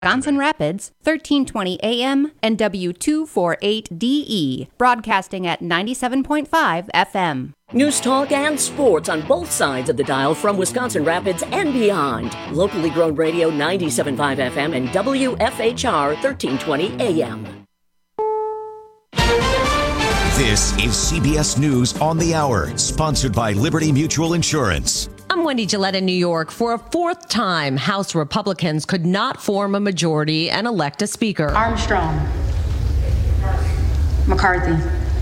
Wisconsin Rapids, 1320 AM and W248DE, broadcasting at 97.5 FM. News talk and sports on both sides of the dial from Wisconsin Rapids and beyond. Locally grown radio 97.5 FM and WFHR 1320 AM. This is CBS News on the Hour, sponsored by Liberty Mutual Insurance. I'm Wendy Gillette in New York. For a fourth time, House Republicans could not form a majority and elect a speaker. Armstrong. McCarthy.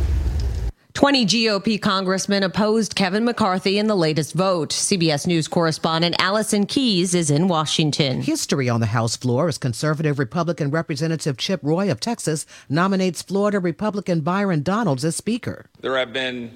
20 GOP congressmen opposed Kevin McCarthy in the latest vote. CBS News correspondent Allison Keyes is in Washington. History on the House floor as conservative Republican Representative Chip Roy of Texas nominates Florida Republican Byron Donalds as Speaker. There have been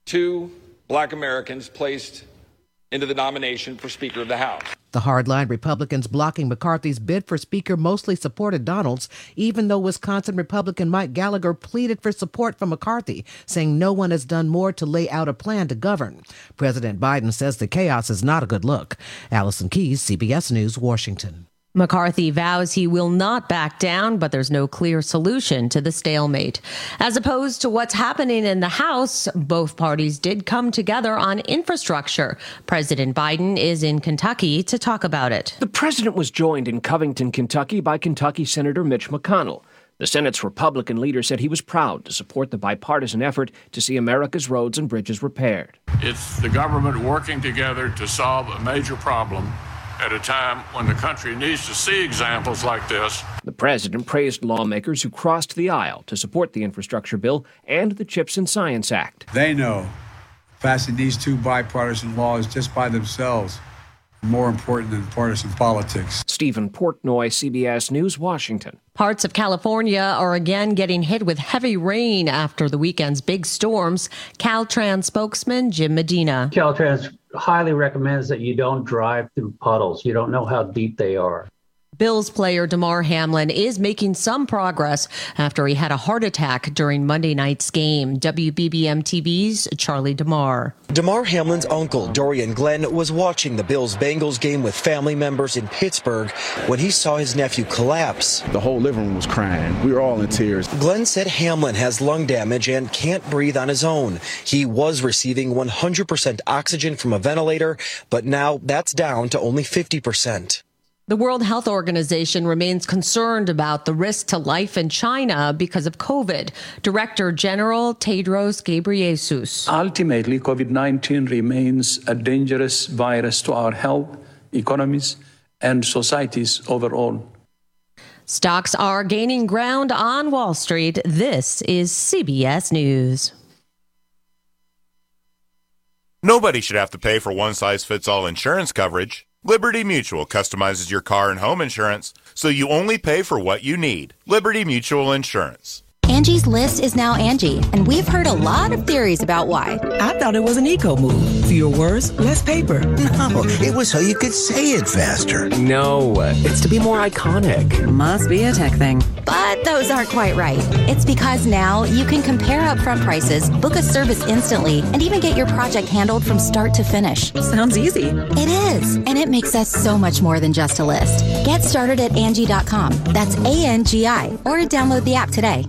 2 Black Americans placed into the nomination for Speaker of the House. The hardline Republicans blocking McCarthy's bid for Speaker mostly supported Donalds, even though Wisconsin Republican Mike Gallagher pleaded for support from McCarthy, saying no one has done more to lay out a plan to govern. President Biden says the chaos is not a good look. Allison Keyes, CBS News, Washington. McCarthy vows he will not back down, but there's no clear solution to the stalemate. As opposed to what's happening in the House, both parties did come together on infrastructure. President Biden is in Kentucky to talk about it. The president was joined in Covington, Kentucky by Kentucky Senator Mitch McConnell. The Senate's Republican leader said he was proud to support the bipartisan effort to see America's roads and bridges repaired. It's the government working together to solve a major problem at a time when the country needs to see examples like this. The president praised lawmakers who crossed the aisle to support the infrastructure bill and the CHIPS and Science Act. They know passing these 2 bipartisan laws just by themselves are more important than partisan politics. Stephen Portnoy, CBS News, Washington. Parts of California are again getting hit with heavy rain after the weekend's big storms. Caltrans spokesman Jim Medina. Caltrans highly recommends that you don't drive through puddles. You don't know how deep they are. Bills player Damar Hamlin is making some progress after he had a heart attack during Monday night's game. WBBM TV's Charlie Damar. Damar Hamlin's uncle, Dorian Glenn, was watching the Bills-Bengals game with family members in Pittsburgh when he saw his nephew collapse. The whole living room was crying. We were all in tears. Glenn said Hamlin has lung damage and can't breathe on his own. He was receiving 100% oxygen from a ventilator, but now that's down to only 50%. The World Health Organization remains concerned about the risk to life in China because of COVID. Director General Tedros Ghebreyesus. Ultimately, COVID-19 remains a dangerous virus to our health, economies, and societies overall. Stocks are gaining ground on Wall Street. This is CBS News. Nobody should have to pay for one-size-fits-all insurance coverage. Liberty Mutual customizes your car and home insurance, so you only pay for what you need. Liberty Mutual Insurance. Angie's List is now Angie, and we've heard a lot of theories about why. I thought it was an eco move. Fewer words, less paper. No, it was so you could say it faster. No, it's to be more iconic. Must be a tech thing. But those aren't quite right. It's because now you can compare upfront prices, book a service instantly, and even get your project handled from start to finish. Sounds easy. It is, and it makes us so much more than just a list. Get started at Angie.com. That's ANGI, or download the app today.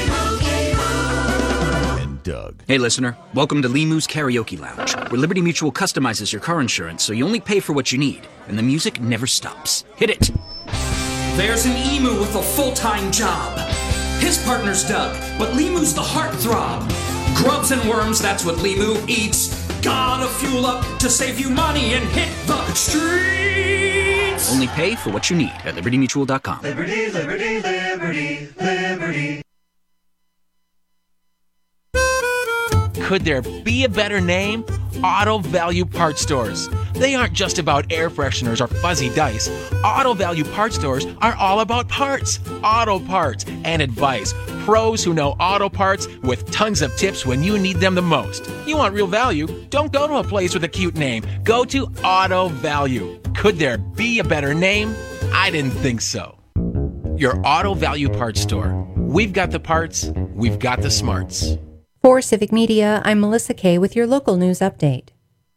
Doug. Hey, listener. Welcome to Limu's Karaoke Lounge, where Liberty Mutual customizes your car insurance so you only pay for what you need, and the music never stops. Hit it! There's an emu with a full-time job. His partner's Doug, but Limu's the heartthrob. Grubs and worms, that's what Limu eats. Gotta fuel up to save you money and hit the streets! Only pay for what you need at LibertyMutual.com. Liberty, liberty, liberty, liberty. Could there be a better name? Auto Value Parts Stores. They aren't just about air fresheners or fuzzy dice. Auto Value Parts Stores are all about parts, auto parts, and advice. Pros who know auto parts with tons of tips when you need them the most. You want real value? Don't go to a place with a cute name. Go to Auto Value. Could there be a better name? I didn't think so. Your Auto Value Parts Store. We've got the parts, we've got the smarts. For Civic Media, I'm Melissa Kay with your local news update.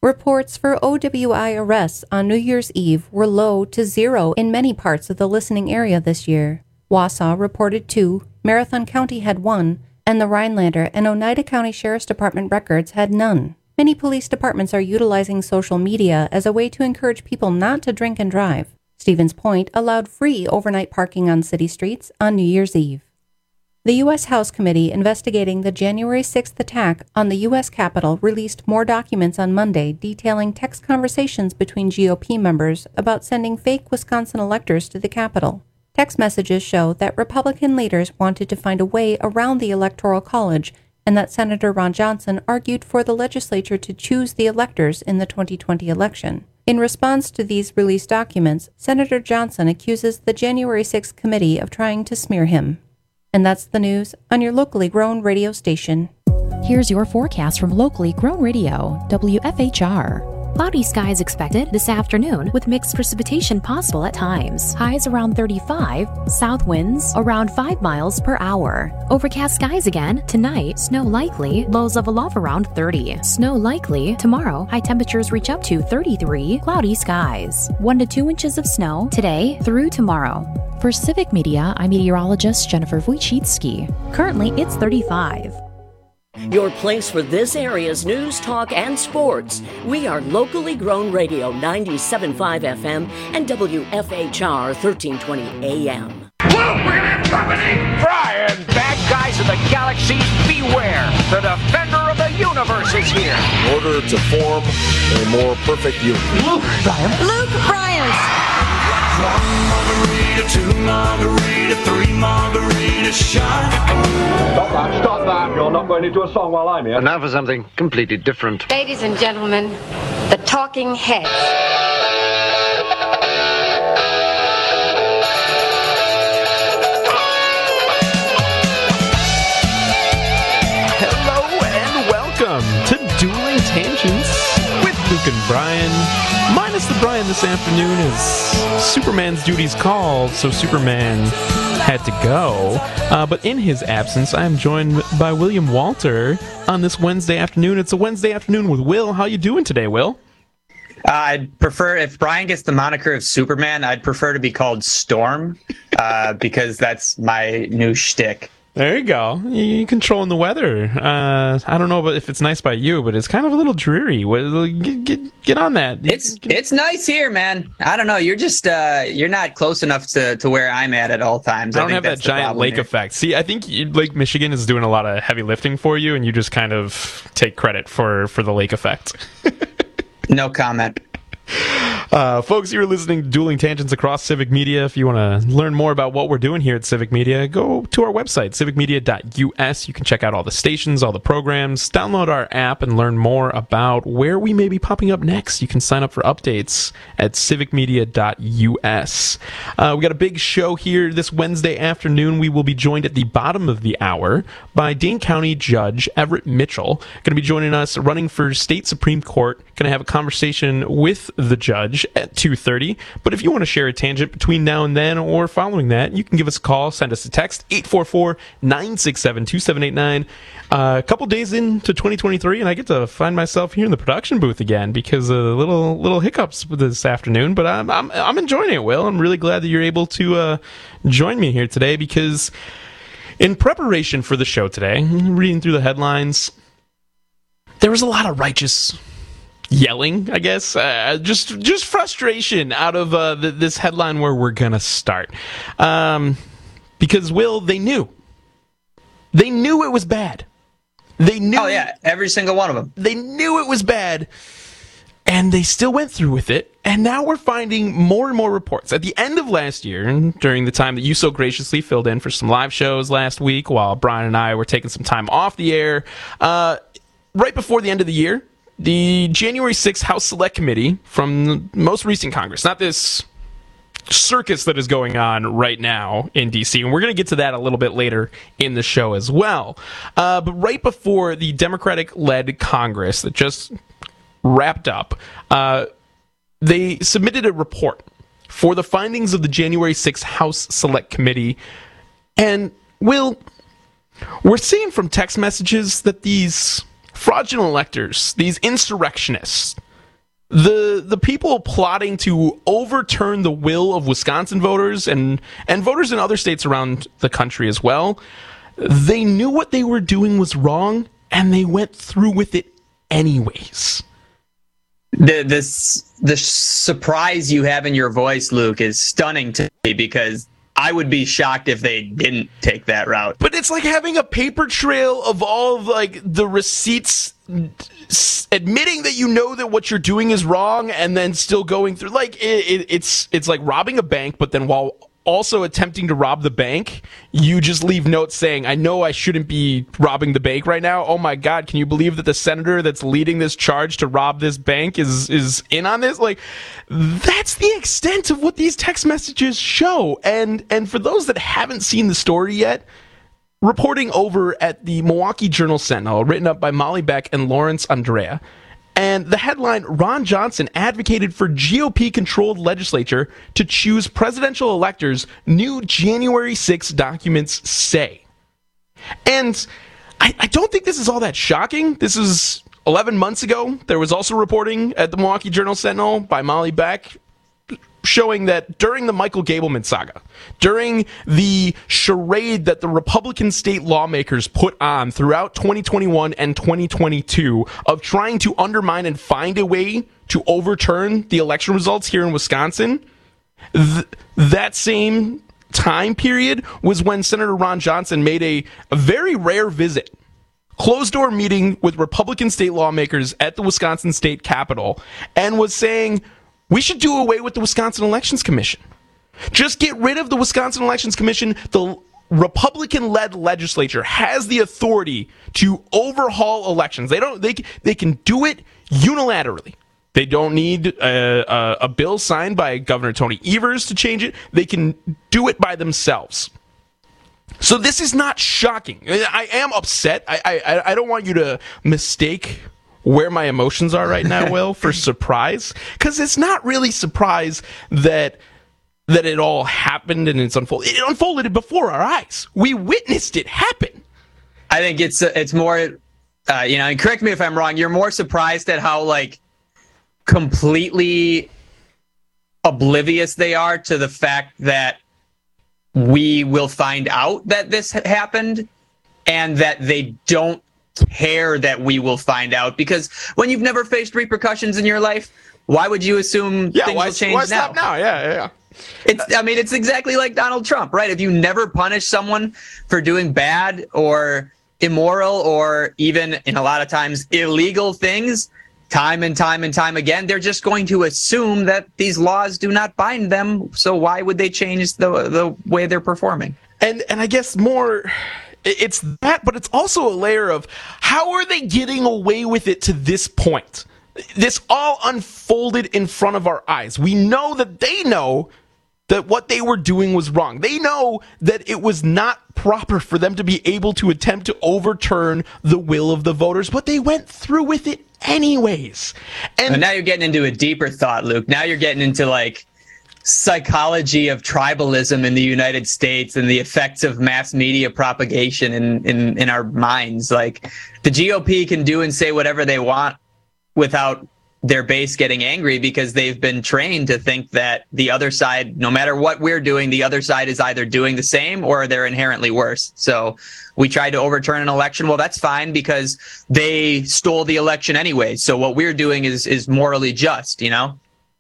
Reports for OWI arrests on New Year's Eve were low to zero in many parts of the listening area this year. Wausau reported 2, Marathon County had 1, and the Rhinelander and Oneida County Sheriff's Department records had none. Many police departments are utilizing social media as a way to encourage people not to drink and drive. Stevens Point allowed free overnight parking on city streets on New Year's Eve. The U.S. House Committee investigating the January 6th attack on the U.S. Capitol released more documents on Monday detailing text conversations between GOP members about sending fake Wisconsin electors to the Capitol. Text messages show that Republican leaders wanted to find a way around the Electoral College and that Senator Ron Johnson argued for the legislature to choose the electors in the 2020 election. In response to these released documents, Senator Johnson accuses the January 6th committee of trying to smear him. And that's the news on your locally grown radio station. Here's your forecast from locally grown radio, WFHR. Cloudy skies expected this afternoon with mixed precipitation possible at times. Highs around 35, south winds around 5 miles per hour. Overcast skies again tonight, snow likely, lows level off around 30. Snow likely tomorrow, high temperatures reach up to 33, cloudy skies. 1 to 2 inches of snow today through tomorrow. For Civic Media, I'm meteorologist Jennifer Wojcicki. Currently, it's 35. Your place for this area's news, talk, and sports. We are locally grown radio 97.5 FM and WFHR 1320 AM. Whoa, we're gonna have company! Brian, bad guys of the galaxies, beware! The defender of the universe is here! In order to form a more perfect union. Luke Bryan. Luke Bryan! 1 margarita, 2 margarita, 3 margarita shot. Stop that. You're not going into a song while I'm here. And now for something completely different. Ladies and gentlemen, the Talking Heads. Hello and welcome to Dueling Tangents with Luke and Brian. Minus the Brian this afternoon as Superman's duties called, so Superman had to go. But in his absence, I am joined by William Walter on this Wednesday afternoon. It's a Wednesday afternoon with Will. How you doing today, Will? I'd prefer, if Brian gets the moniker of Superman, I'd prefer to be called Storm, because that's my new shtick. There you go. You're controlling the weather. I don't know if it's nice by you, but it's kind of a little dreary. Get on that. It's nice here, man. I don't know. You're just you're not close enough to where I'm at all times. I don't have that giant lake effect. See, I think Lake Michigan is doing a lot of heavy lifting for you, and you just kind of take credit for the lake effect. No comment. Folks, you're listening to Dueling Tangents across Civic Media. If you want to learn more about what we're doing here at Civic Media, go to our website, civicmedia.us. You can check out all the stations, all the programs, download our app, and learn more about where we may be popping up next. You can sign up for updates at civicmedia.us. We got a big show here this Wednesday afternoon. We will be joined at the bottom of the hour by Dane County Judge Everett Mitchell. Going to be joining us running for State Supreme Court. Going to have a conversation with the judge at 2:30. But if you want to share a tangent between now and then or following that, you can give us a call, send us a text, 844-967-2789. A couple days into 2023, and I get to find myself here in the production booth again because of little hiccups this afternoon. But I'm enjoying it, Will. I'm really glad that you're able to join me here today because in preparation for the show today, reading through the headlines, there was a lot of righteous yelling, I guess, just frustration out of this headline where we're gonna start, because Will, they knew it was bad. They knew. Oh yeah, every single one of them. They knew it was bad, and they still went through with it. And now we're finding more and more reports. At the end of last year, during the time that you so graciously filled in for some live shows last week, while Brian and I were taking some time off the air, right before the end of the year, the January 6th House Select Committee from the most recent Congress, not this circus that is going on right now in D.C., and we're going to get to that a little bit later in the show as well. But right before the Democratic-led Congress that just wrapped up, they submitted a report for the findings of the January 6th House Select Committee. And, Will, we're seeing from text messages that these fraudulent electors, these insurrectionists, the people plotting to overturn the will of Wisconsin voters and voters in other states around the country as well, they knew what they were doing was wrong, and they went through with it anyways. The surprise you have in your voice, Luke, is stunning to me, because I would be shocked if they didn't take that route. But it's like having a paper trail of all of like the receipts admitting that you know that what you're doing is wrong, and then still going through. Like it's like robbing a bank, but then while also attempting to rob the bank, you just leave notes saying, I know I shouldn't be robbing the bank right now. Oh my God, can you believe that the senator that's leading this charge to rob this bank is in on this? Like, that's the extent of what these text messages show. And for those that haven't seen the story yet, reporting over at the Milwaukee Journal-Sentinel, written up by Molly Beck and Lawrence Andrea. And the headline, Ron Johnson advocated for GOP-controlled legislature to choose presidential electors, new January 6 documents say. And I don't think this is all that shocking. This is 11 months ago. There was also reporting at the Milwaukee Journal-Sentinel by Molly Beck showing that during the Michael Gableman saga, during the charade that the Republican state lawmakers put on throughout 2021 and 2022 of trying to undermine and find a way to overturn the election results here in Wisconsin, that same time period was when Senator Ron Johnson made a very rare visit, closed-door meeting with Republican state lawmakers at the Wisconsin State Capitol, and was saying, we should do away with the Wisconsin Elections Commission. Just get rid of the Wisconsin Elections Commission. The Republican-led legislature has the authority to overhaul elections. They can do it unilaterally. They don't need a bill signed by Governor Tony Evers to change it. They can do it by themselves. So this is not shocking. I am upset. I don't want you to mistake where my emotions are right now, Will, for surprise, because it's not really surprise that it all happened and it's unfolded. It unfolded before our eyes. We witnessed it happen. I think it's more, and correct me if I'm wrong, you're more surprised at how, like, completely oblivious they are to the fact that we will find out that this happened, and that they don't care that we will find out, because when you've never faced repercussions in your life, why would you assume things will change why now? Stop now? Yeah. It's exactly like Donald Trump, right? If you never punish someone for doing bad or immoral or even, in a lot of times, illegal things, time and time and time again, they're just going to assume that these laws do not bind them. So why would they change the way they're performing? And I guess more, it's that, but it's also a layer of how are they getting away with it to this point? This all unfolded in front of our eyes. We know that they know that what they were doing was wrong. They know that it was not proper for them to be able to attempt to overturn the will of the voters, but they went through with it anyways. And now you're getting into a deeper thought, Luke. Now you're getting into, like, psychology of tribalism in the United States and the effects of mass media propagation in our minds. Like, the GOP can do and say whatever they want without their base getting angry, because they've been trained to think that the other side, no matter what we're doing, the other side is either doing the same or they're inherently worse. So we tried to overturn an election. Well, that's fine because they stole the election anyway. So what we're doing is morally just, you know?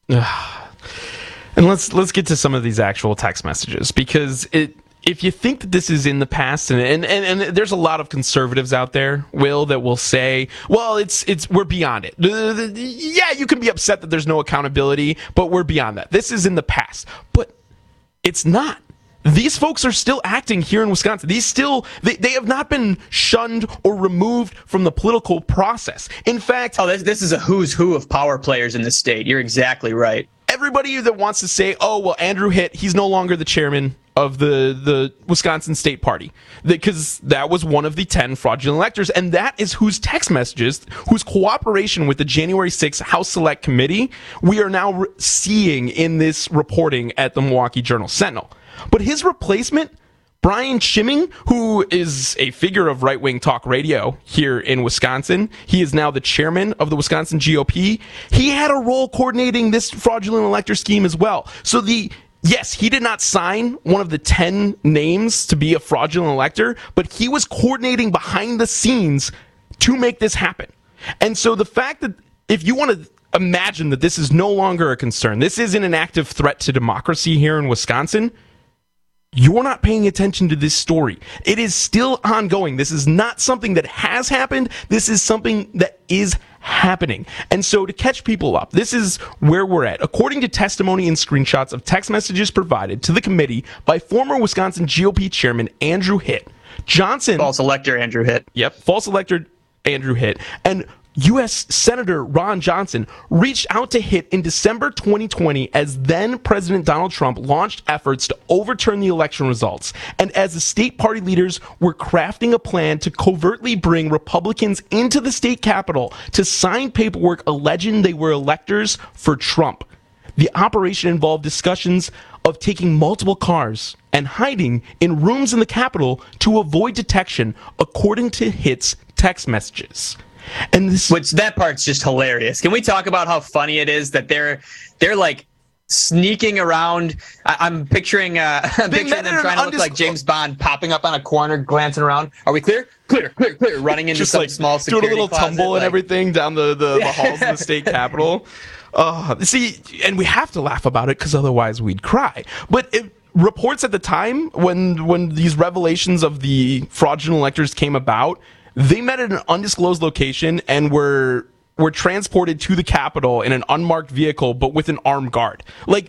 And let's get to some of these actual text messages, because if you think that this is in the past, and there's a lot of conservatives out there, Will, that will say, well, it's we're beyond it. Yeah, you can be upset that there's no accountability, but we're beyond that. This is in the past. But it's not. These folks are still acting here in Wisconsin. They have not been shunned or removed from the political process. In fact, this is a who's who of power players in the state. You're exactly right. Everybody that wants to say, oh, well, Andrew Hitt, he's no longer the chairman of the Wisconsin State Party, because that was one of the 10 fraudulent electors, and that is whose text messages, whose cooperation with the January 6th House Select Committee we are now seeing in this reporting at the Milwaukee Journal-Sentinel. But his replacement Brian Schimming, who is a figure of right-wing talk radio here in Wisconsin, he is now the chairman of the Wisconsin GOP. He had a role coordinating this fraudulent elector scheme as well. So yes, he did not sign one of the 10 names to be a fraudulent elector, but he was coordinating behind the scenes to make this happen. And so the fact that if you want to imagine that this is no longer a concern, this isn't an active threat to democracy here in Wisconsin, you're not paying attention to this story. It is still ongoing. This is not something that has happened. This is something that is happening. And so to catch people up, this is where we're at. According to testimony and screenshots of text messages provided to the committee by former Wisconsin GOP chairman Andrew Hitt, Johnson... False elector Andrew Hitt. Yep, false elector Andrew Hitt. And U.S. Senator Ron Johnson reached out to Hitt in December 2020 as then President Donald Trump launched efforts to overturn the election results, and as the state party leaders were crafting a plan to covertly bring Republicans into the state capitol to sign paperwork alleging they were electors for Trump. The operation involved discussions of taking multiple cars and hiding in rooms in the Capitol to avoid detection, according to Hitt's text messages. And which that part's just hilarious. Can we talk about how funny it is that they're like sneaking around? I'm picturing them trying to look like James Bond, popping up on a corner, glancing around. Are we clear? Clear. Running into some small security doing a little closet, tumble and everything down the halls of the state capitol. See, and we have to laugh about it because otherwise we'd cry. But reports at the time when these revelations of the fraudulent electors came about, they met at an undisclosed location and were transported to the Capitol in an unmarked vehicle, but with an armed guard. Like,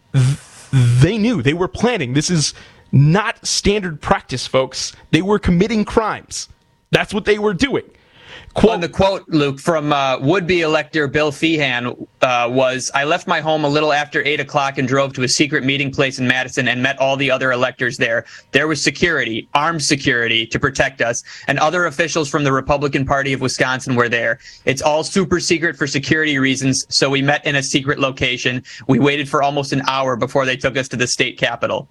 they knew. They were planning. This is not standard practice, folks. They were committing crimes. That's what they were doing. And the quote, Luke, from would-be elector Bill Feehan was, "I left my home a little after 8 o'clock and drove to a secret meeting place in Madison and met all the other electors there. There was security, armed security, to protect us, and other officials from the Republican Party of Wisconsin were there. It's all super secret for security reasons, so we met in a secret location. We waited for almost an hour before they took us to the state capitol."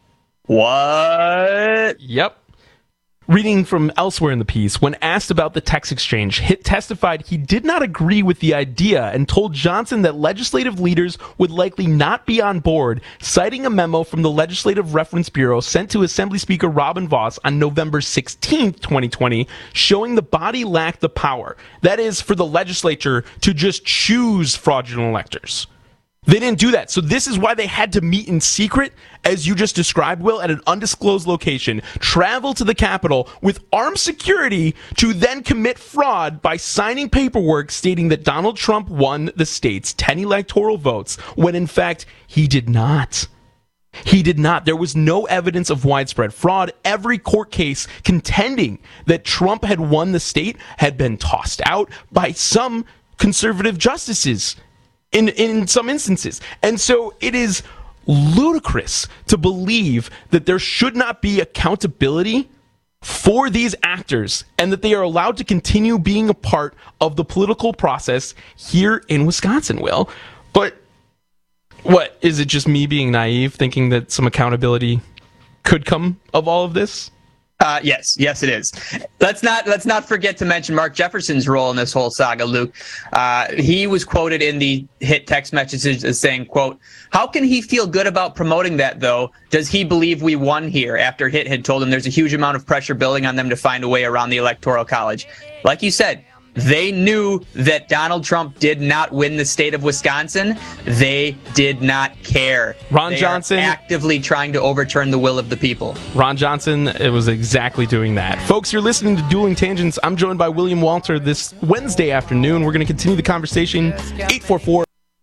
What? Yep. Reading from elsewhere in the piece, when asked about the text exchange, Hitt testified he did not agree with the idea and told Johnson that legislative leaders would likely not be on board, citing a memo from the Legislative Reference Bureau sent to Assembly Speaker Robin Vos on November 16, 2020, showing the body lacked the power. That is, for the legislature to just choose fraudulent electors. They didn't do that. So this is why they had to meet in secret, as you just described, Will, at an undisclosed location, travel to the Capitol with armed security to then commit fraud by signing paperwork stating that Donald Trump won the state's 10 electoral votes, when in fact he did not. He did not. There was no evidence of widespread fraud. Every court case contending that Trump had won the state had been tossed out by some conservative justices in some instances. And so it is ludicrous to believe that there should not be accountability for these actors and that they are allowed to continue being a part of the political process here in Wisconsin, Will. But what, is it just me being naive thinking that some accountability could come of all of this? Yes, it is. Let's not forget to mention Mark Jefferson's role in this whole saga, Luke. He was quoted in the Hitt text messages as saying, quote, "How can he feel good about promoting that, though? Does he believe we won here?" After Hitt had told him there's a huge amount of pressure building on them to find a way around the Electoral College. Like you said, they knew that Donald Trump did not win the state of Wisconsin. They did not care. Ron Johnson actively trying to overturn the will of the people. Ron Johnson, it was exactly doing that. Folks, you're listening to Dueling Tangents. I'm joined by William Walter this Wednesday afternoon. We're going to continue the conversation. 844.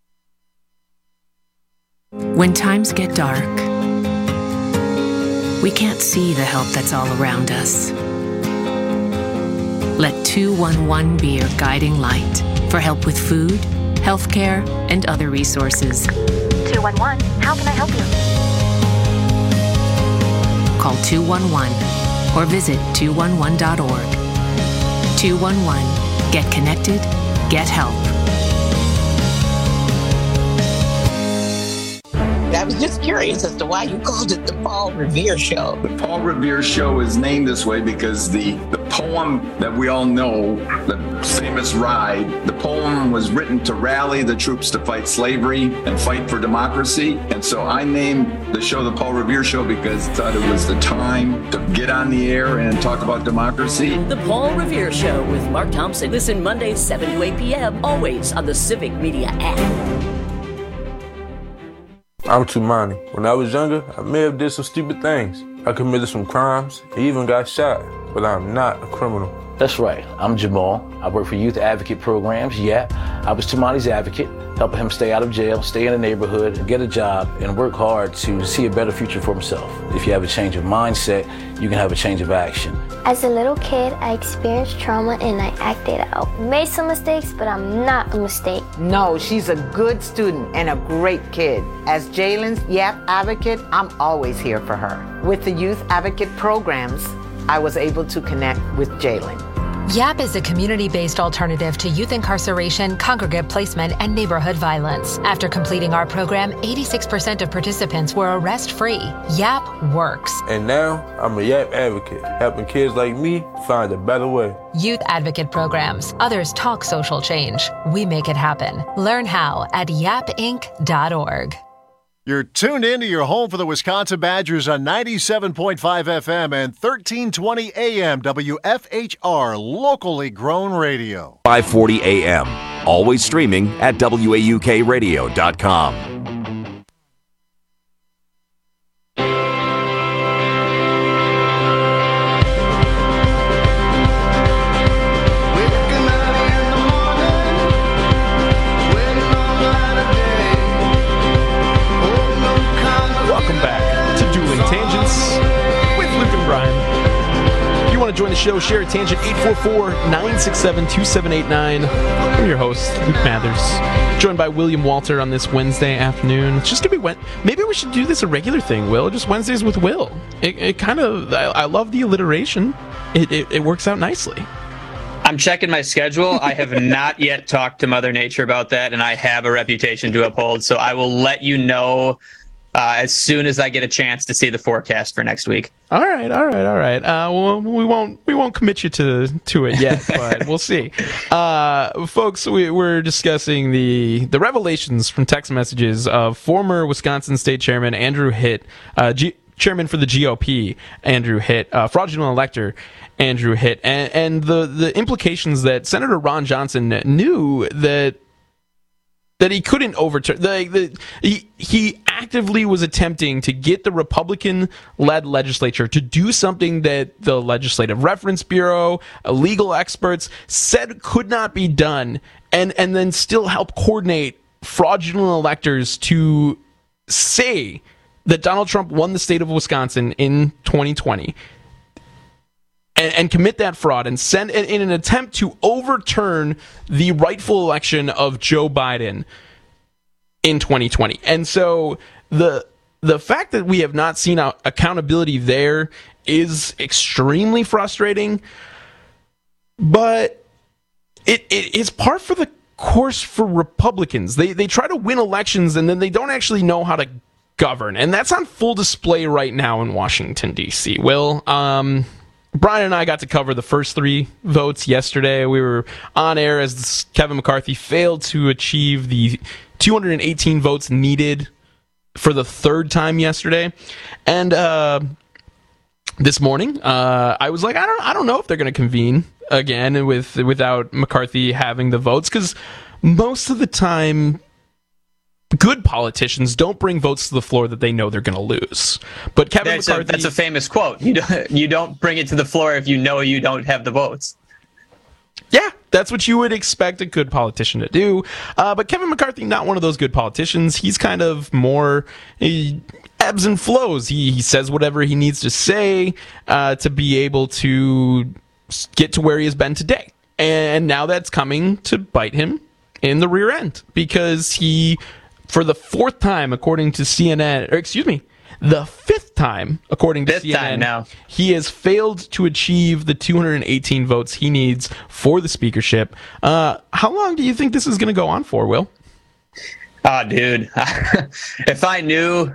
When times get dark, we can't see the help that's all around us. Let 211 be your guiding light for help with food, healthcare, and other resources. 211, how can I help you? Call 211 or visit 211.org. 211, get connected, get help. That was just curious as to why you called it the Paul Revere Show. The Paul Revere Show is named this way because the poem that we all know, the famous Ride, the poem was written to rally the troops to fight slavery and fight for democracy. And so I named the show the Paul Revere Show because I thought it was the time to get on the air and talk about democracy. The Paul Revere Show with Mark Thompson. Listen Mondays 7 to 8 p.m. always on the Civic Media app. I'm Tumani. When I was younger, I may have did some stupid things. I committed some crimes, even got shot, but I'm not a criminal. That's right. I'm Jamal. I work for Youth Advocate Programs. Yeah, I was Tumani's advocate, helping him stay out of jail, stay in the neighborhood, get a job, and work hard to see a better future for himself. If you have a change of mindset, you can have a change of action. As a little kid, I experienced trauma and I acted out. Made some mistakes, but I'm not a mistake. No, she's a good student and a great kid. As Jalen's YAP advocate, I'm always here for her. With the Youth Advocate Programs, I was able to connect with Jalen. YAP is a community-based alternative to youth incarceration, congregate placement, and neighborhood violence. After completing our program, 86% of participants were arrest-free. YAP works. And now, I'm a YAP advocate, helping kids like me find a better way. Youth Advocate Programs. Others talk social change. We make it happen. Learn how at yapinc.org. You're tuned in to your home for the Wisconsin Badgers on 97.5 FM and 1320 AM WFHR, locally grown radio. 540 AM, always streaming at WAUKradio.com. Join the show, share a tangent, 844-967-2789. I'm your host, Luke Mathers, joined by William Walter on this Wednesday afternoon. It's just gonna be maybe we should do this a regular thing, Will, just Wednesdays with Will. It kind of, I love the alliteration. It works out nicely. I'm checking my schedule. I have not yet talked to Mother Nature about that, and I have a reputation to uphold, so I will let you know as soon as I get a chance to see the forecast for next week. All right. Well, we won't commit you to it yet, but we'll see. Folks, we're discussing the revelations from text messages of former Wisconsin State Chairman Andrew Hitt, Chairman for the GOP, Andrew Hitt, fraudulent elector Andrew Hitt, and the implications that Senator Ron Johnson knew that he couldn't overturn. He actively was attempting to get the Republican-led legislature to do something that the Legislative Reference Bureau, legal experts said could not be done, and then still help coordinate fraudulent electors to say that Donald Trump won the state of Wisconsin in 2020. And commit that fraud and send in an attempt to overturn the rightful election of Joe Biden in 2020. And so the fact that we have not seen accountability there is extremely frustrating, but it is par for the course for Republicans. They try to win elections and then they don't actually know how to govern. And that's on full display right now in Washington, D.C. Will, Brian and I got to cover the first three votes yesterday. We were on air as Kevin McCarthy failed to achieve the 218 votes needed for the third time yesterday. And this morning, I was like, I don't know if they're going to convene again without McCarthy having the votes, because most of the time, good politicians don't bring votes to the floor that they know they're going to lose. But Kevin McCarthy... That's a famous quote. You don't bring it to the floor if you know you don't have the votes. Yeah, that's what you would expect a good politician to do. But Kevin McCarthy, not one of those good politicians. He's kind of more... He ebbs and flows. He says whatever he needs to say to be able to get to where he has been today. And now that's coming to bite him in the rear end, because he... For the fourth time, according to CNN, or excuse me, the fifth time, according to CNN, he has failed to achieve the 218 votes he needs for the speakership. How long do you think this is going to go on for, Will? Oh, dude. If I knew,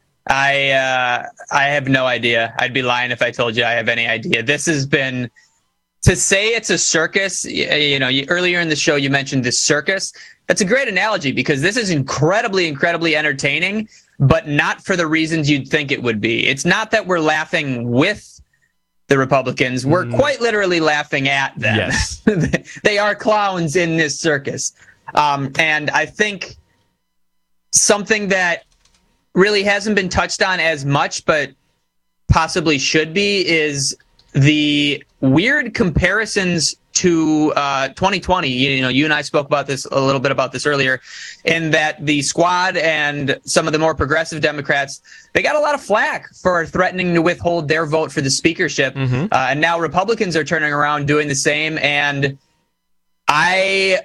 I have no idea. I'd be lying if I told you I have any idea. This has been, to say it's a circus, earlier in the show you mentioned this circus. That's a great analogy because this is incredibly, incredibly entertaining, but not for the reasons you'd think it would be. It's not that we're laughing with the Republicans. We're quite literally laughing at them. Yes. They are clowns in this circus. And I think something that really hasn't been touched on as much, but possibly should be, is the weird comparisons to 2020. You and I spoke about this a little bit about this earlier, in that the Squad and some of the more progressive Democrats, they got a lot of flack for threatening to withhold their vote for the speakership. And now Republicans are turning around doing the same. And I'm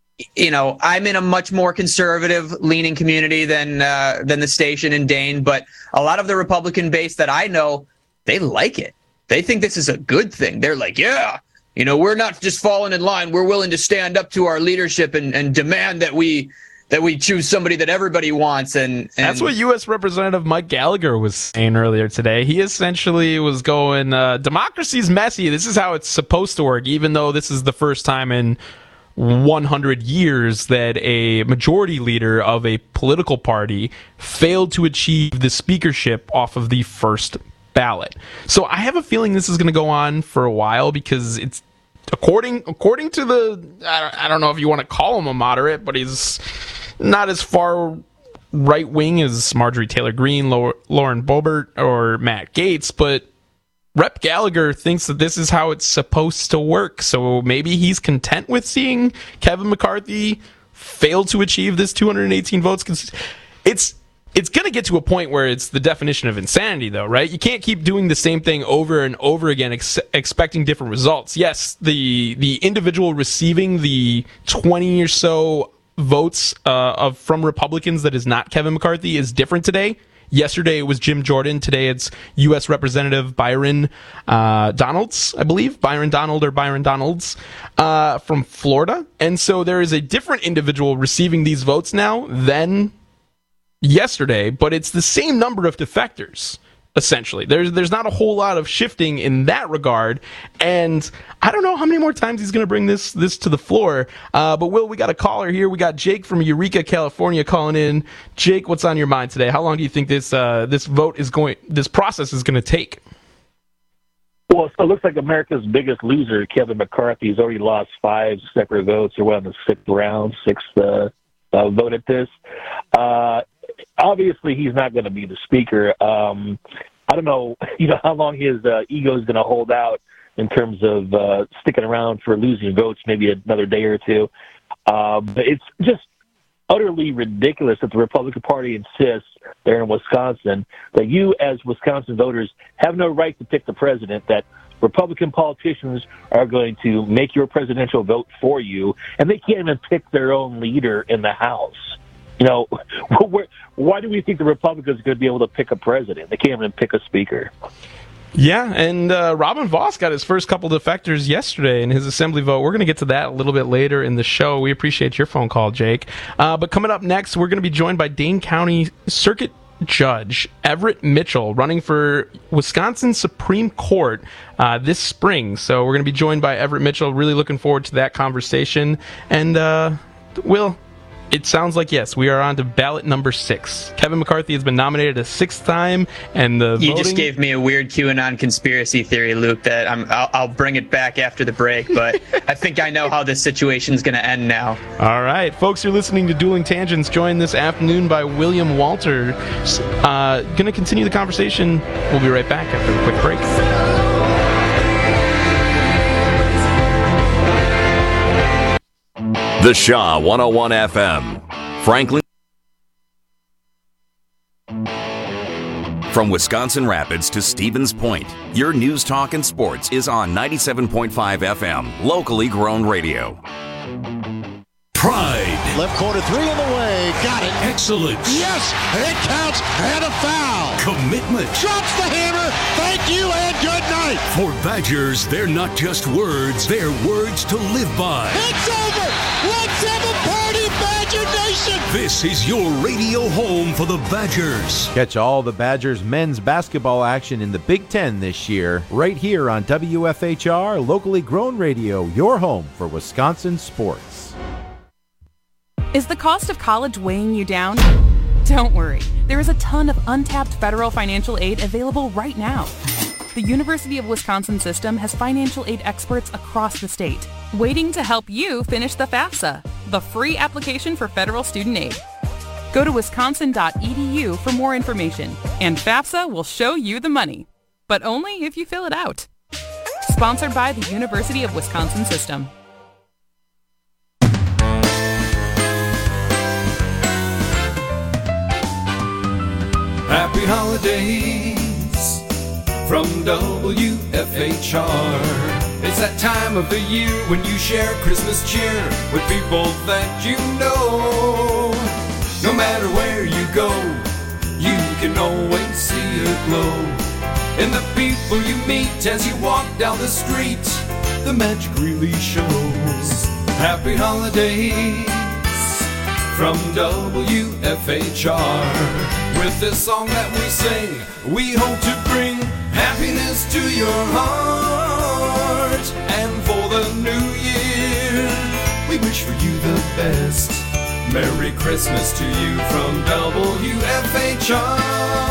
in a much more conservative leaning community than the station in Dane, but a lot of the Republican base that I know, they like it. They think this is a good thing. They're like, yeah, we're not just falling in line. We're willing to stand up to our leadership and demand that we choose somebody that everybody wants. And that's what U.S. Representative Mike Gallagher was saying earlier today. He essentially was going, democracy's messy. This is how it's supposed to work, even though this is the first time in 100 years that a majority leader of a political party failed to achieve the speakership off of the first ballot. So I have a feeling this is going to go on for a while, because it's according to the, I don't know if you want to call him a moderate, but he's not as far right wing as Marjorie Taylor Greene, Lauren Boebert, or Matt Gaetz, but Rep. Gallagher thinks that this is how it's supposed to work. So maybe he's content with seeing Kevin McCarthy fail to achieve this 218 votes. It's going to get to a point where it's the definition of insanity, though, right? You can't keep doing the same thing over and over again, expecting different results. Yes, the individual receiving the 20 or so votes from Republicans that is not Kevin McCarthy is different today. Yesterday it was Jim Jordan. Today it's U.S. Representative Byron Donalds, I believe. Byron Donalds from Florida. And so there is a different individual receiving these votes now than yesterday, but it's the same number of defectors, essentially. There's not a whole lot of shifting in that regard, and I don't know how many more times he's going to bring this to the floor. But Will, we got a caller here. We got Jake from Eureka, California, calling in. Jake, what's on your mind today? How long do you think this process is going to take? Well, so it looks like America's biggest loser, Kevin McCarthy, has already lost 5 separate votes. We're in the 6th round, vote at this. Obviously, he's not going to be the speaker. I don't know, how long his ego is going to hold out in terms of sticking around for losing votes, maybe another day or two. But it's just utterly ridiculous that the Republican Party insists there in Wisconsin that you, as Wisconsin voters, have no right to pick the president, that Republican politicians are going to make your presidential vote for you, and they can't even pick their own leader in the House. Why do we think the Republicans are going to be able to pick a president? They can't even pick a speaker. Yeah, and Robin Vos got his first couple defectors yesterday in his assembly vote. We're going to get to that a little bit later in the show. We appreciate your phone call, Jake. But coming up next, we're going to be joined by Dane County Circuit Judge Everett Mitchell, running for Wisconsin Supreme Court this spring. So we're going to be joined by Everett Mitchell. Really looking forward to that conversation. And, Will, it sounds like, yes, we are on to ballot number 6. Kevin McCarthy has been nominated a 6th time, and You just gave me a weird QAnon conspiracy theory, Luke, that I'll bring it back after the break, but I think I know how this situation's going to end now. All right, folks, you're listening to Dueling Tangents, joined this afternoon by William Walter. Going to continue the conversation. We'll be right back after a quick break. The Shaw 101 FM. Franklin. From Wisconsin Rapids to Stevens Point, your news, talk, and sports is on 97.5 FM, locally grown radio. Pride. Left corner 3 on the way. Got it. Excellence. Yes, it counts, and a foul. Commitment. Drops the hammer. Thank you and good night. For Badgers, they're not just words, they're words to live by. It's over. Let's have a party, Badger Nation. Nation. This is your radio home for the Badgers. Catch all the Badgers men's basketball action in the Big Ten this year, right here on WFHR, locally grown radio, your home for Wisconsin sports. Is the cost of college weighing you down? Don't worry. There is a ton of untapped federal financial aid available right now. The University of Wisconsin system has financial aid experts across the state, waiting to help you finish the FAFSA, the free application for federal student aid. Go to wisconsin.edu for more information, and FAFSA will show you the money, but only if you fill it out. Sponsored by the University of Wisconsin system. Happy holidays from WFHR. It's that time of the year when you share Christmas cheer with people that you know. No matter where you go, you can always see a glow in the people you meet as you walk down the street. The magic really shows. Happy holidays from WFHR. With this song that we sing, we hope to bring happiness to your heart. And for the new year, we wish for you the best. Merry Christmas to you from WFHR.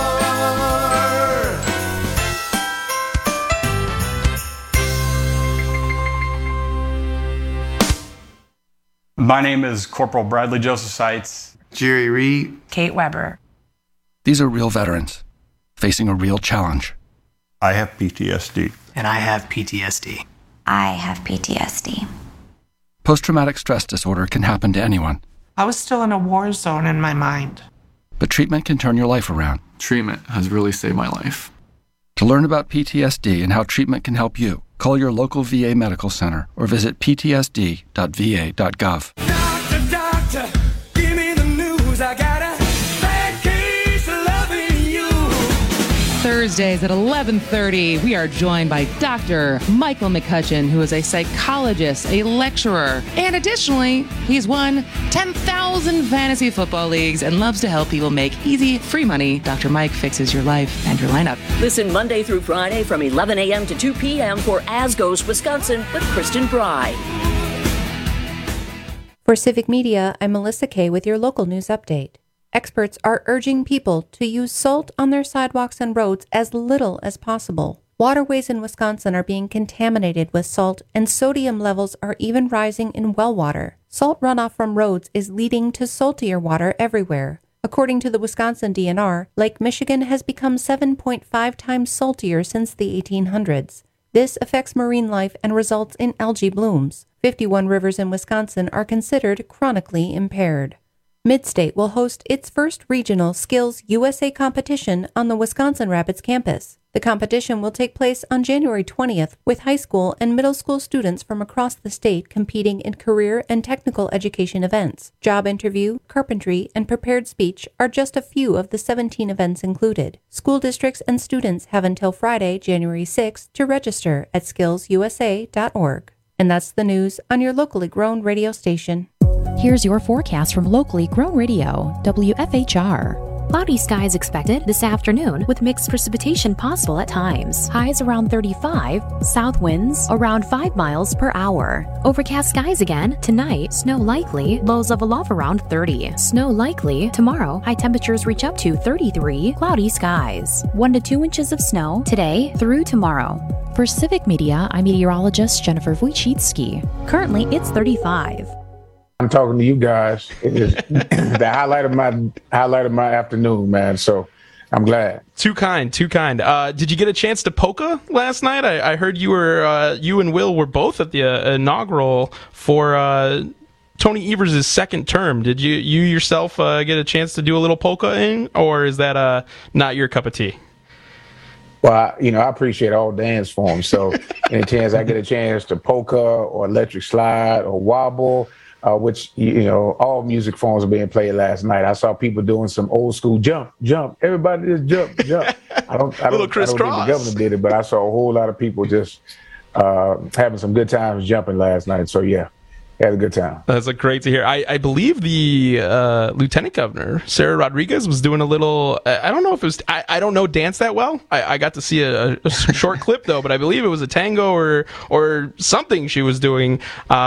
My name is Corporal Bradley Joseph Seitz. Jerry Reed. Kate Weber. These are real veterans facing a real challenge. I have PTSD. And I have PTSD. I have PTSD. Post-traumatic stress disorder can happen to anyone. I was still in a war zone in my mind. But treatment can turn your life around. Treatment has really saved my life. To learn about PTSD and how treatment can help you, call your local VA medical center or visit ptsd.va.gov. Doctor, give me the news. I got a bad case of loving you. Thursdays at 11:30, we are joined by Dr. Michael McCutcheon, who is a psychologist, a lecturer, and additionally, he's won 10,000 fantasy football leagues and loves to help people make easy, free money. Dr. Mike fixes your life and your lineup. Listen Monday through Friday from 11 a.m. to 2 p.m. for As Goes Wisconsin with Kristen Bry. For Civic Media, I'm Melissa Kay with your local news update. Experts are urging people to use salt on their sidewalks and roads as little as possible. Waterways in Wisconsin are being contaminated with salt, and sodium levels are even rising in well water. Salt runoff from roads is leading to saltier water everywhere. According to the Wisconsin DNR, Lake Michigan has become 7.5 times saltier since the 1800s. This affects marine life and results in algae blooms. 51 rivers in Wisconsin are considered chronically impaired. Midstate will host its first regional Skills USA competition on the Wisconsin Rapids campus. The competition will take place on January 20th with high school and middle school students from across the state competing in career and technical education events. Job interview, carpentry, and prepared speech are just a few of the 17 events included. School districts and students have until Friday, January 6th to register at skillsusa.org. And that's the news on your locally grown radio station. Here's your forecast from locally grown radio, WFHR. Cloudy skies expected this afternoon with mixed precipitation possible at times. Highs around 35, south winds around 5 miles per hour. Overcast skies again tonight, snow likely, lows level off around 30. Snow likely tomorrow, high temperatures reach up to 33, cloudy skies. 1 to 2 inches of snow today through tomorrow. For Civic Media, I'm meteorologist Jennifer Wojcicki. Currently, it's 35. I'm talking to you guys. It is the highlight of my afternoon, man. So I'm glad. Too kind. Did you get a chance to polka last night? I heard you and Will were both at the inaugural for Tony Evers' second term. Did you yourself get a chance to do a little polka-ing, or is that not your cup of tea? Well, I appreciate all dance forms. So any chance I get a chance to polka or electric slide or wobble, which, all music forms are being played last night. I saw people doing some old school jump. Everybody just jump. I don't think the governor did it, but I saw a whole lot of people just having some good times jumping last night. So, yeah. had a good time. That's great to hear. I believe the Lieutenant Governor, Sarah Rodriguez, was doing a little, I don't know if it was, I don't know dance that well. I got to see a short clip, though, but I believe it was a tango or something she was doing.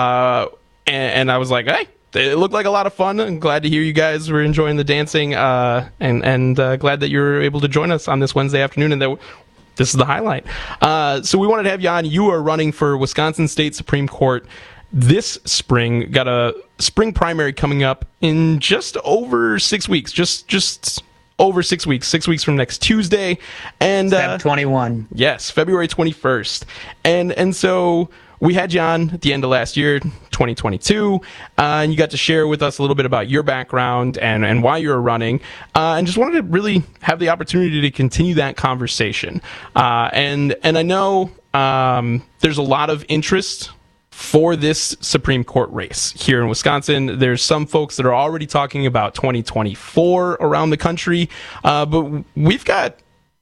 And I was like, hey, it looked like a lot of fun. I'm glad to hear you guys were enjoying the dancing, and glad that you were able to join us on this Wednesday afternoon, and that this is the highlight. So we wanted to have you on. You are running for Wisconsin State Supreme Court this spring. Got a spring primary coming up in just over 6 weeks. Just over 6 weeks. 6 weeks from next Tuesday. And Feb 21. Yes, February 21st. And so we had you on at the end of last year, 2022, and you got to share with us a little bit about your background and why you were running, and just wanted to really have the opportunity to continue that conversation. And I know there's a lot of interest for this Supreme Court race here in Wisconsin. There's some folks that are already talking about 2024 around the country, but we've got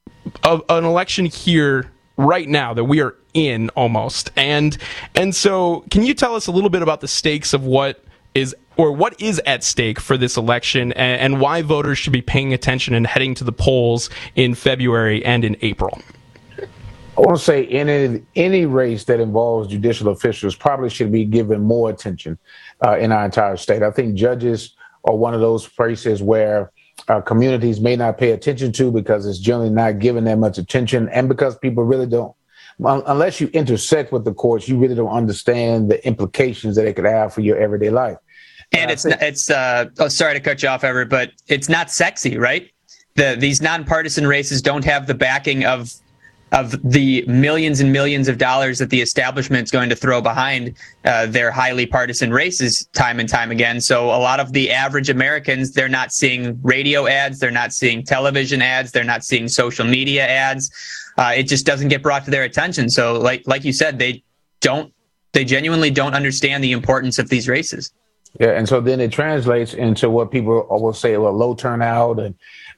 an election here right now that we are in almost. And so can you tell us a little bit about the stakes of what is at stake for this election, and why voters should be paying attention and heading to the polls in February and in April? I want to say any race that involves judicial officials probably should be given more attention in our entire state. I think judges are one of those places where communities may not pay attention to because it's generally not given that much attention, and because people really don't, unless you intersect with the courts, you really don't understand the implications that it could have for your everyday life. And it's sorry to cut you off, Everett, but it's not sexy, right? These nonpartisan races don't have the backing of the millions and millions of dollars that the establishment's going to throw behind their highly partisan races time and time again. So a lot of the average Americans, they're not seeing radio ads, they're not seeing television ads, they're not seeing social media ads. It just doesn't get brought to their attention. So like you said, they genuinely don't understand the importance of these races. Yeah, and so then it translates into what people will say, well, low turnout and,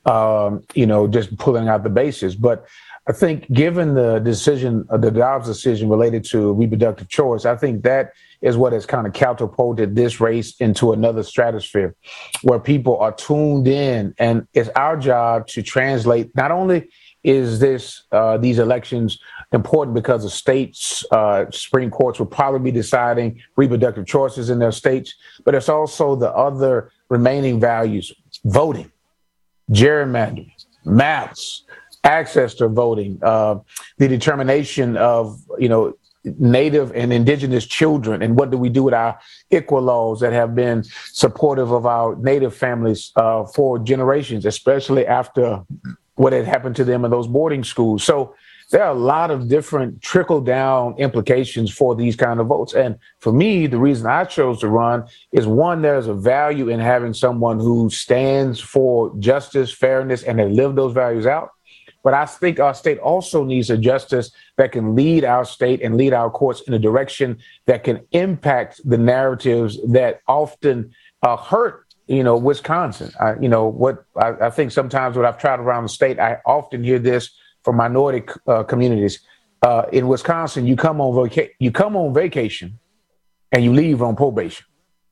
just pulling out the bases. But I think given the decision, the Dobbs decision related to reproductive choice, I think that is what has kind of catapulted this race into another stratosphere where people are tuned in. And it's our job to translate. Not only is these elections important because the states, Supreme Courts will probably be deciding reproductive choices in their states, but it's also the other remaining values: voting, gerrymandering, maps, access to voting, the determination of, Native and Indigenous children, and what do we do with our ICWA laws that have been supportive of our Native families for generations, especially after what had happened to them in those boarding schools. So there are a lot of different trickle-down implications for these kind of votes. And for me, the reason I chose to run is, one, there's a value in having someone who stands for justice, fairness, and they live those values out. But I think our state also needs a justice that can lead our state and lead our courts in a direction that can impact the narratives that often hurt, Wisconsin. I think sometimes when I've traveled around the state, I often hear this from minority communities. In Wisconsin, you come on vacation and you leave on probation.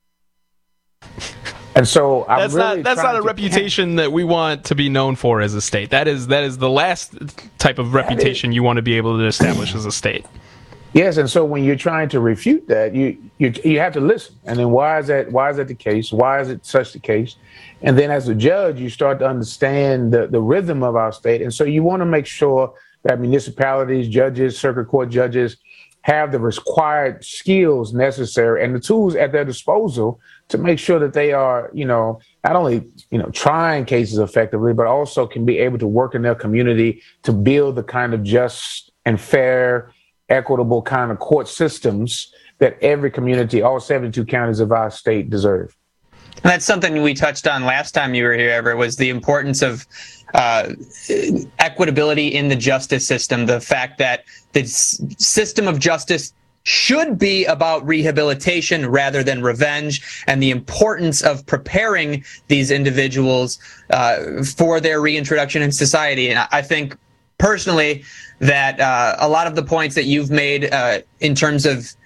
And so that's not a reputation that we want to be known for as a state. That is the last type of reputation you want to be able to establish as a state. Yes, and so when you're trying to refute that, you have to listen. And then why is that the case? Why is it such the case? And then as a judge, you start to understand the rhythm of our state. And so you want to make sure that municipalities, judges, circuit court judges have the required skills necessary and the tools at their disposal to make sure that they are, not only, trying cases effectively, but also can be able to work in their community to build the kind of just and fair, equitable kind of court systems that every community, all 72 counties of our state, deserve. And that's something we touched on last time you were here, Everett, was the importance of equitability in the justice system. The fact that the system of justice should be about rehabilitation rather than revenge, and the importance of preparing these individuals for their reintroduction in society. And I think personally that a lot of the points that you've made in terms of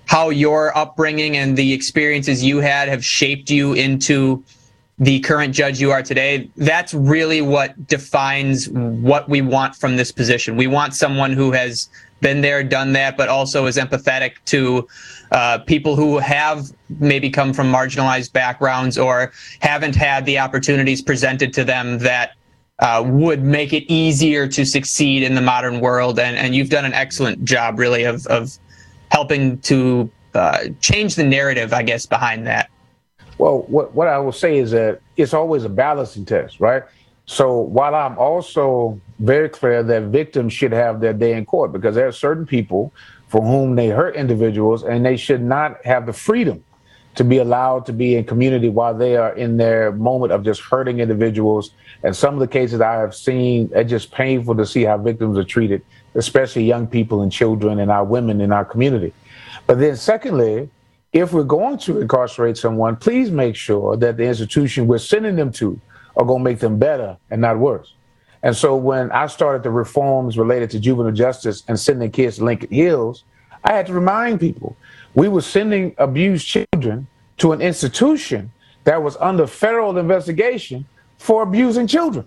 how your upbringing and the experiences you had have shaped you into the current judge you are today, that's really what defines what we want from this position. We want someone who has been there, done that, but also is empathetic to people who have maybe come from marginalized backgrounds or haven't had the opportunities presented to them that would make it easier to succeed in the modern world. And you've done an excellent job, really, of helping to change the narrative, I guess, behind that. Well, what I will say is that it's always a balancing test, right? So while I'm also very clear that victims should have their day in court, because there are certain people for whom they hurt individuals and they should not have the freedom to be allowed to be in community while they are in their moment of just hurting individuals. And some of the cases I have seen, it's just painful to see how victims are treated, especially young people and children and our women in our community. But then secondly, if we're going to incarcerate someone, please make sure that the institution we're sending them to are going to make them better and not worse. And so when I started the reforms related to juvenile justice and sending kids to Lincoln Hills, I had to remind people we were sending abused children to an institution that was under federal investigation for abusing children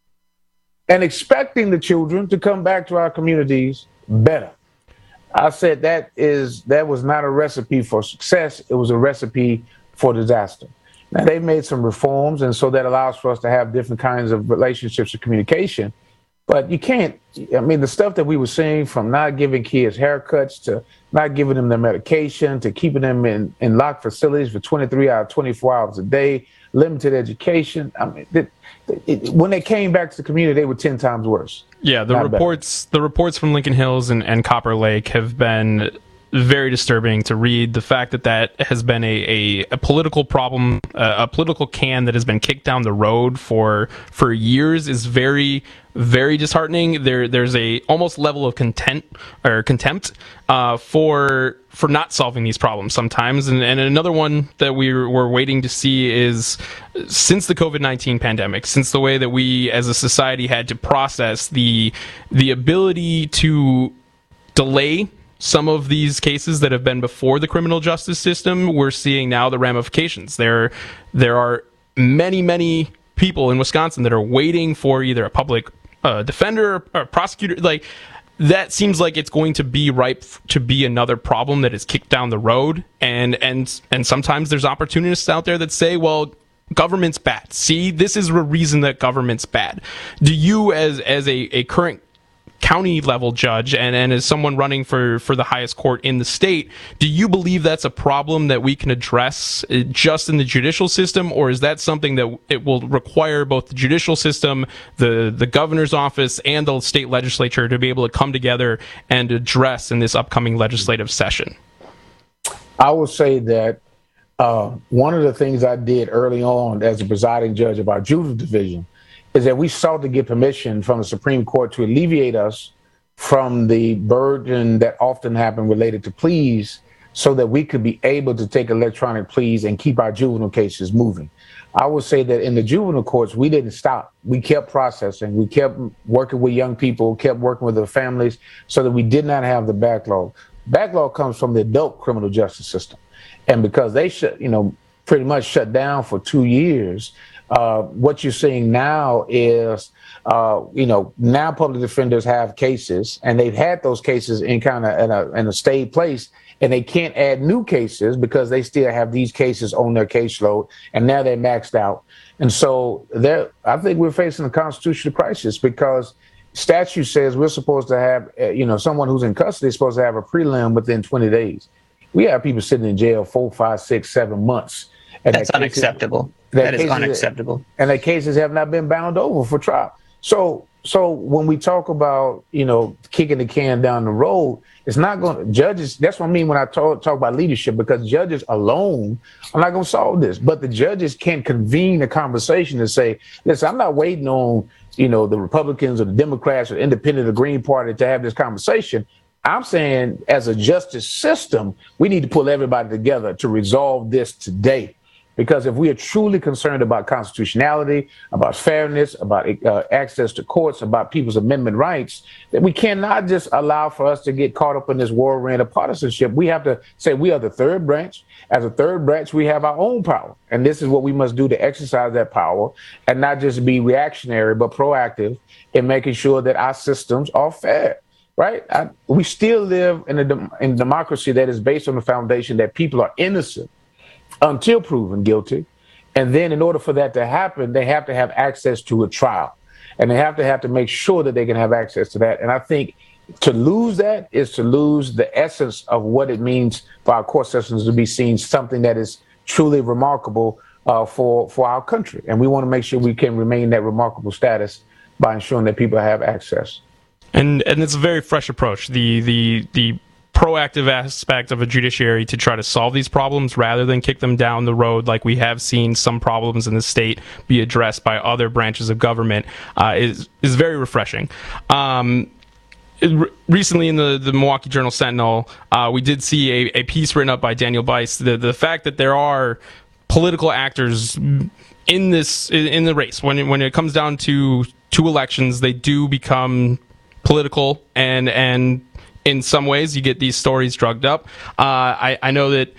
and expecting the children to come back to our communities better. I said that was not a recipe for success. It was a recipe for disaster. Now, they've made some reforms, and so that allows for us to have different kinds of relationships and communication. But you can't, the stuff that we were seeing, from not giving kids haircuts to not giving them their medication to keeping them in locked facilities for 23 hours, 24 hours a day, limited education. When they came back to the community, they were 10 times worse. Yeah, the reports from Lincoln Hills and Copper Lake have been very disturbing to read. The fact that has been a political problem, a political can that has been kicked down the road for years is very, very disheartening. There's a almost level of contempt for not solving these problems sometimes. And another one that we're waiting to see is, since the COVID-19 pandemic, since the way that we as a society had to process the ability to delay some of these cases that have been before the criminal justice system, we're seeing now the ramifications. There are many, many people in Wisconsin that are waiting for either a public defender or a prosecutor. Like, that seems like it's going to be ripe to be another problem that is kicked down the road. And sometimes there's opportunists out there that say, well, government's bad. See, this is a reason that government's bad. Do you, as a current county level judge and as someone running for the highest court in the state, do you believe that's a problem that we can address just in the judicial system, or is that something that it will require both the judicial system, the governor's office, and the state legislature to be able to come together and address in this upcoming legislative session? I will say that one of the things I did early on as a presiding judge of our juvenile division is that we sought to get permission from the Supreme Court to alleviate us from the burden that often happened related to pleas, so that we could be able to take electronic pleas and keep our juvenile cases moving. I would say that in the juvenile courts, we didn't stop. We kept processing. We kept working with young people, kept working with their families, so that we did not have the backlog. Backlog comes from the adult criminal justice system. And because they pretty much shut down for 2 years, what you're seeing now is, now public defenders have cases, and they've had those cases in a stayed place, and they can't add new cases because they still have these cases on their caseload, and now they're maxed out. And so I think we're facing a constitutional crisis, because statute says we're supposed to have, someone who's in custody is supposed to have a prelim within 20 days. We have people sitting in jail 4, 5, 6, 7 months. And that's unacceptable. That is unacceptable. And their cases have not been bound over for trial. So when we talk about, kicking the can down the road, it's not going to, judges, that's what I mean when I talk about leadership, because judges alone are not going to solve this. But the judges can convene a conversation and say, listen, I'm not waiting on, the Republicans or the Democrats or the Independent or Green Party to have this conversation. I'm saying, as a justice system, we need to pull everybody together to resolve this today. Because if we are truly concerned about constitutionality, about fairness, about access to courts, about people's amendment rights, then we cannot just allow for us to get caught up in this whirlwind of partisanship. We have to say we are the third branch. As a third branch, we have our own power. And this is what we must do to exercise that power and not just be reactionary, but proactive in making sure that our systems are fair. Right? We still live in a democracy that is based on the foundation that people are innocent until proven guilty. And then in order for that to happen, they have to have access to a trial. And they have to make sure that they can have access to that. And I think to lose that is to lose the essence of what it means for our court systems to be seen something that is truly remarkable for our country. And we want to make sure we can remain that remarkable status by ensuring that people have access. And it's a very fresh approach, the proactive aspect of a judiciary to try to solve these problems rather than kick them down the road like we have seen some problems in the state be addressed by other branches of government is very refreshing. Recently in the Milwaukee Journal-Sentinel, we did see a piece written up by Daniel Bice. The fact that there are political actors in the race, when it comes down to two elections, they do become political, and in some ways you get these stories drugged up. I know that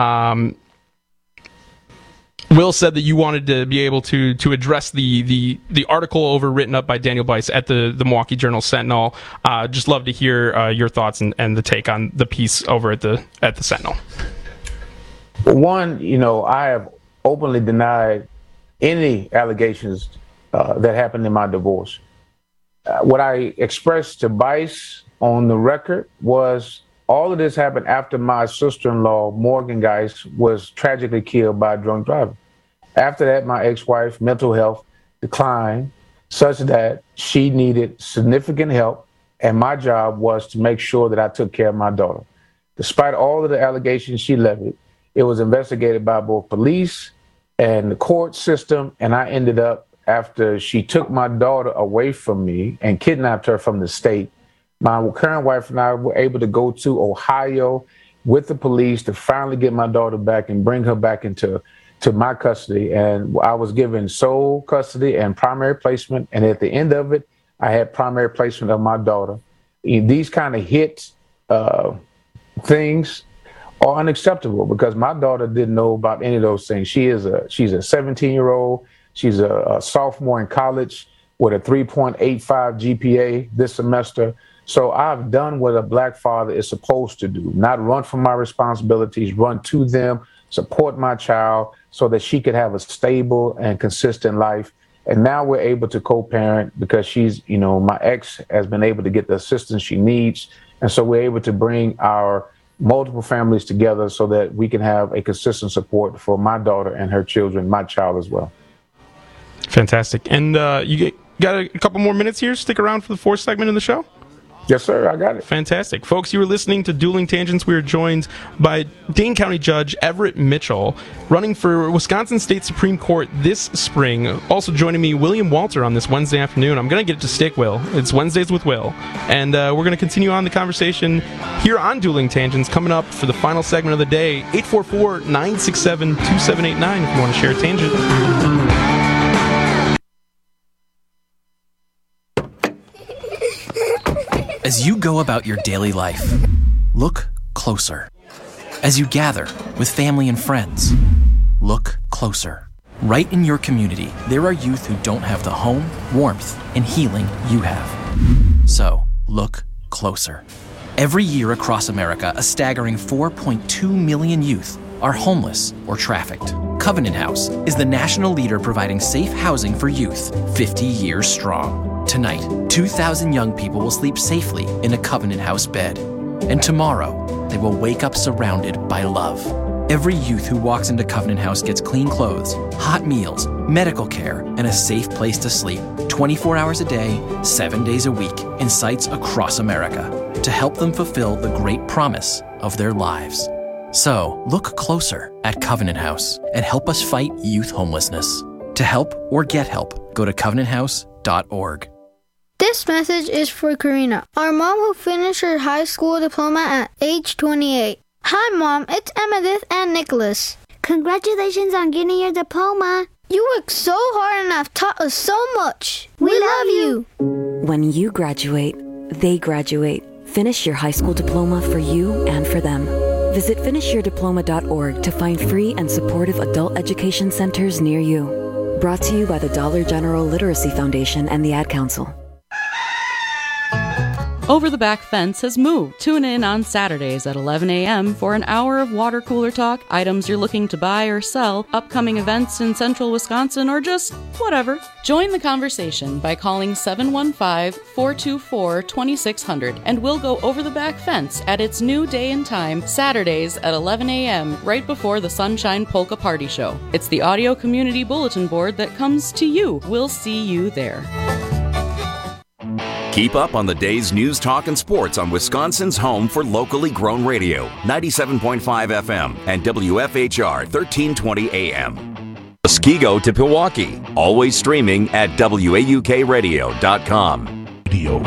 Will said that you wanted to be able to address the article written up by Daniel Bice at the Milwaukee Journal-Sentinel. Just love to hear your thoughts and the take on the piece over at the Sentinel. Well, one, I have openly denied any allegations that happened in my divorce. What I expressed to Bice on the record was all of this happened after my sister-in-law, Morgan Geis, was tragically killed by a drunk driver. After that, my ex-wife's mental health declined such that she needed significant help, and my job was to make sure that I took care of my daughter. Despite all of the allegations she levied, it was investigated by both police and the court system, and I ended up, after she took my daughter away from me and kidnapped her from the state, my current wife and I were able to go to Ohio with the police to finally get my daughter back and bring her back into my custody. And I was given sole custody and primary placement. And at the end of it, I had primary placement of my daughter. These kind of hit things are unacceptable because my daughter didn't know about any of those things. She's a 17-year-old. She's a sophomore in college with a 3.85 GPA this semester. So I've done what a black father is supposed to do, not run from my responsibilities, run to them, support my child so that she could have a stable and consistent life. And now we're able to co-parent because she's, my ex has been able to get the assistance she needs. And so we're able to bring our multiple families together so that we can have a consistent support for my daughter and her children, my child as well. Fantastic. And you got a couple more minutes here? Stick around for the fourth segment of the show? Yes, sir. I got it. Fantastic. Folks, you were listening to Dueling Tangents. We are joined by Dane County Judge Everett Mitchell, running for Wisconsin State Supreme Court this spring. Also joining me, William Walter, on this Wednesday afternoon. I'm going to get it to stick, Will. It's Wednesdays with Will. And we're going to continue on the conversation here on Dueling Tangents. Coming up for the final segment of the day, 844-967-2789 if you want to share a tangent. As you go about your daily life, look closer. As you gather with family and friends, look closer. Right in your community, there are youth who don't have the home, warmth, and healing you have. So, look closer. Every year across America, a staggering 4.2 million youth are homeless or trafficked. Covenant House is the national leader providing safe housing for youth, 50 years strong. Tonight, 2,000 young people will sleep safely in a Covenant House bed. And tomorrow, they will wake up surrounded by love. Every youth who walks into Covenant House gets clean clothes, hot meals, medical care, and a safe place to sleep 24 hours a day, 7 days a week in sites across America to help them fulfill the great promise of their lives. So, look closer at Covenant House and help us fight youth homelessness. To help or get help, go to covenanthouse.org. This message is for Karina, our mom who finished her high school diploma at age 28. Hi, Mom. It's Emmettith and Nicholas. Congratulations on getting your diploma. You worked so hard and have taught us so much. We love you. When you graduate, they graduate. Finish your high school diploma for you and for them. Visit finishyourdiploma.org to find free and supportive adult education centers near you. Brought to you by the Dollar General Literacy Foundation and the Ad Council. Over the Back Fence has moved. Tune in on Saturdays at 11 a.m. for an hour of water cooler talk, items you're looking to buy or sell, upcoming events in central Wisconsin, or just whatever. Join the conversation by calling 715-424-2600, and we'll go over the back fence at its new day and time, Saturdays at 11 a.m., right before the Sunshine Polka Party Show. It's the audio community bulletin board that comes to you. We'll see you there. Keep up on the day's news, talk, and sports on Wisconsin's home for locally grown radio, 97.5 FM and WFHR 1320 AM. Muskego to Pewaukee, always streaming at WAUKradio.com. Radio.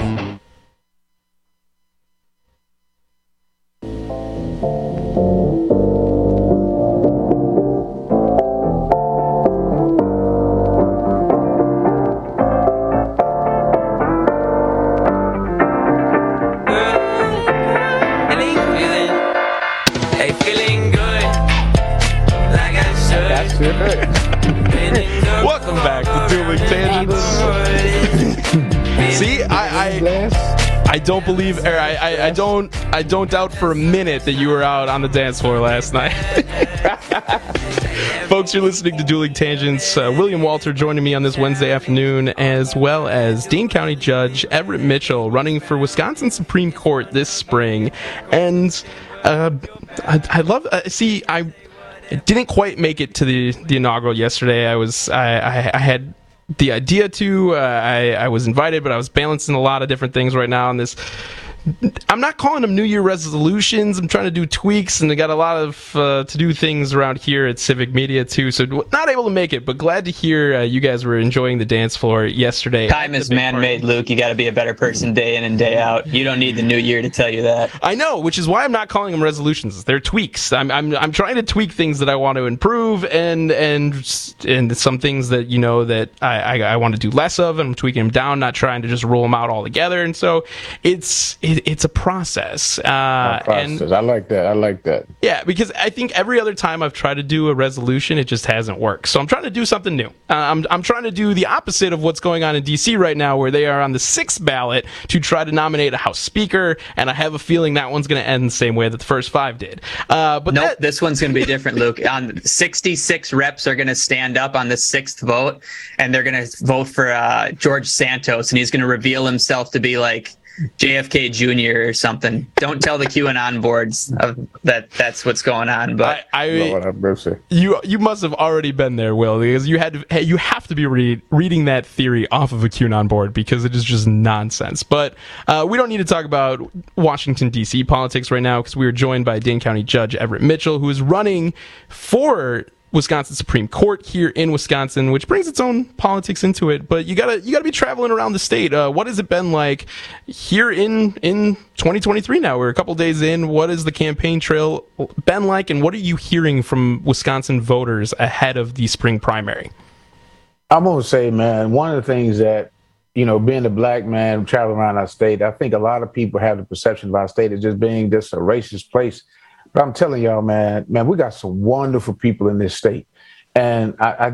Welcome back to Dueling Tangents. See, I don't believe, or I don't doubt for a minute that you were out on the dance floor last night. Folks, you're listening to Dueling Tangents. William Walter joining me on this Wednesday afternoon, as well as Dane County Judge Everett Mitchell, running for Wisconsin Supreme Court this spring. And I love. I didn't quite make it to the inaugural yesterday. I had the idea to. I was invited, but I was balancing a lot of different things right now on this. I'm not calling them New Year resolutions. I'm trying to do tweaks, and I got a lot of to-do things around here at Civic Media, too, so not able to make it, but glad to hear you guys were enjoying the dance floor yesterday. Time is man-made, Luke. You got to be a better person day in and day out. You don't need the new year to tell you that. I know, which is why I'm not calling them resolutions. They're tweaks. I'm trying to tweak things that I want to improve, and some things that, you know, that I want to do less of, and I'm tweaking them down, not trying to just roll them out all together, and so it's a process. And I like that. Yeah, because I think every other time I've tried to do a resolution, it just hasn't worked. So I'm trying to do something new. I'm trying to do the opposite of what's going on in D.C. right now, where they are on the 6th ballot to try to nominate a House Speaker, and I have a feeling that one's going to end the same way that the first 5 did. But nope, this one's going to be different, Luke. 66 reps are going to stand up on the 6th vote, and they're going to vote for George Santos, and he's going to reveal himself to be like JFK Jr. or something. Don't tell the QAnon boards that's what's going on. But Lord have mercy. You must have already been there, Will, because you have to be reading that theory off of a QAnon board, because it is just nonsense. But we don't need to talk about Washington, D.C. politics right now, because we are joined by Dane County Judge Everett Mitchell, who is running for Wisconsin Supreme Court here in Wisconsin, which brings its own politics into it. But you gotta be traveling around the state. What has it been like here in 2023 now? We're a couple days in. What has the campaign trail been like, and what are you hearing from Wisconsin voters ahead of the spring primary? I'm gonna say, man, one of the things that, you know, being a black man traveling around our state, I think a lot of people have the perception of our state as just being this a racist place. But I'm telling y'all, man, we got some wonderful people in this state. And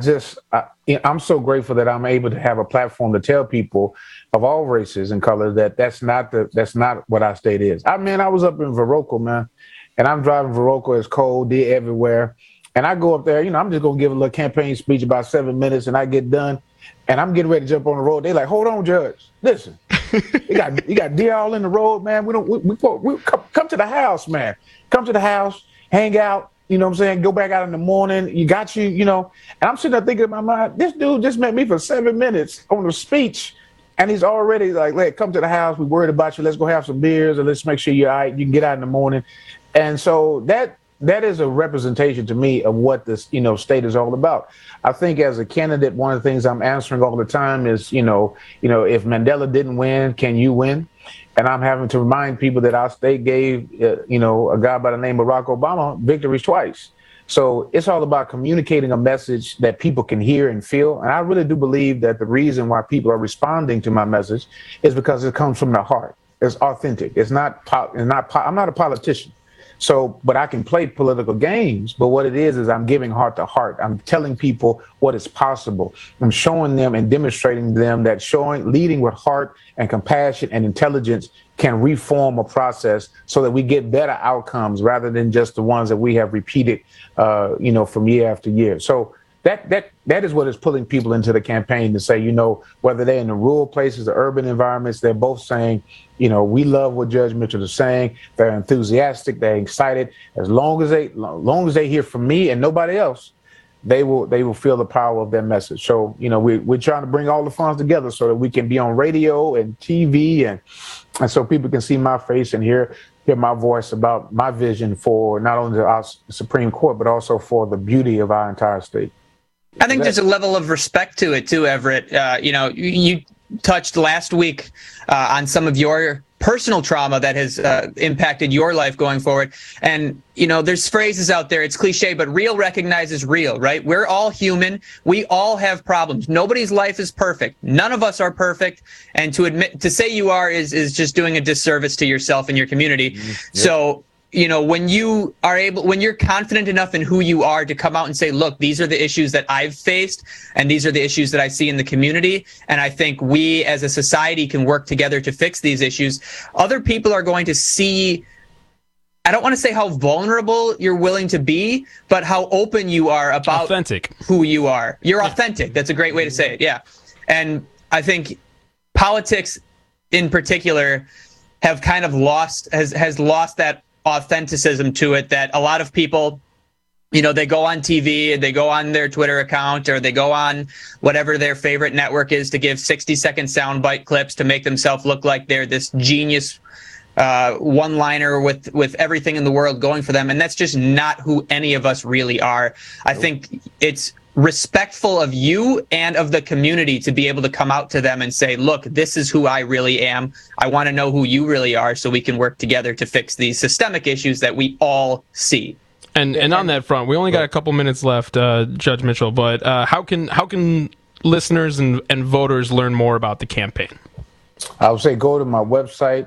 I'm so grateful that I'm able to have a platform to tell people of all races and colors that that's not what our state is. I was up in Viroqua, man, and I'm driving Viroqua. It's cold, they're everywhere. And I go up there, you know, I'm just going to give a little campaign speech about 7 minutes, and I get done. And I'm getting ready to jump on the road. They're like, hold on, Judge. Listen, you got deer all in the road, man. We come to the house, man. Come to the house, hang out. You know what I'm saying? Go back out in the morning. You know. And I'm sitting there thinking in my mind, this dude just met me for 7 minutes on the speech. And he's already like, hey, come to the house. We're worried about you. Let's go have some beers, and let's make sure you're all right. You can get out in the morning. And so that is a representation to me of what this, you know, state is all about. I think as a candidate, one of the things I'm answering all the time is, you know, if Mandela didn't win, can you win? And I'm having to remind people that our state gave, a guy by the name of Barack Obama victories twice. So it's all about communicating a message that people can hear and feel. And I really do believe that the reason why people are responding to my message is because it comes from the heart. It's authentic. I'm not a politician. So, but I can play political games. But what it is I'm giving heart to heart. I'm telling people what is possible. I'm showing them and demonstrating them that leading with heart and compassion and intelligence can reform a process so that we get better outcomes rather than just the ones that we have repeated, from year after year. So that is what is pulling people into the campaign to say, whether they're in the rural places, the urban environments, they're both saying, we love what Judge Mitchell is saying. They're enthusiastic. They're excited. As long as they hear from me and nobody else, they will feel the power of their message. So, we're trying to bring all the funds together so that we can be on radio and TV and so people can see my face and hear my voice about my vision for not only our Supreme Court, but also for the beauty of our entire state. I think there's a level of respect to it too, Everett. You touched last week on some of your personal trauma that has impacted your life going forward. And, there's phrases out there, it's cliche, but real recognizes real, right? We're all human. We all have problems. Nobody's life is perfect. None of us are perfect. And to say you are is just doing a disservice to yourself and your community. Mm-hmm. Yep. So, when you're confident enough in who you are to come out and say, look, these are the issues that I've faced and these are the issues that I see in the community. And I think we as a society can work together to fix these issues. Other people are going to see, I don't want to say how vulnerable you're willing to be, but how open you are about who you are. You're authentic. That's a great way to say it. Yeah. And I think politics in particular have kind of lost that authenticism to it, that a lot of people, they go on TV, they go on their Twitter account, or they go on whatever their favorite network is to give 60-second soundbite clips to make themselves look like they're this genius one-liner with everything in the world going for them. And that's just not who any of us really are. I think it's respectful of you and of the community to be able to come out to them and say, look, this is who I really am. I want to know who you really are so we can work together to fix these systemic issues that we all see. And on that front, we only got a couple minutes left, Judge Mitchell, but how can listeners and voters learn more about the campaign? I would say go to my website,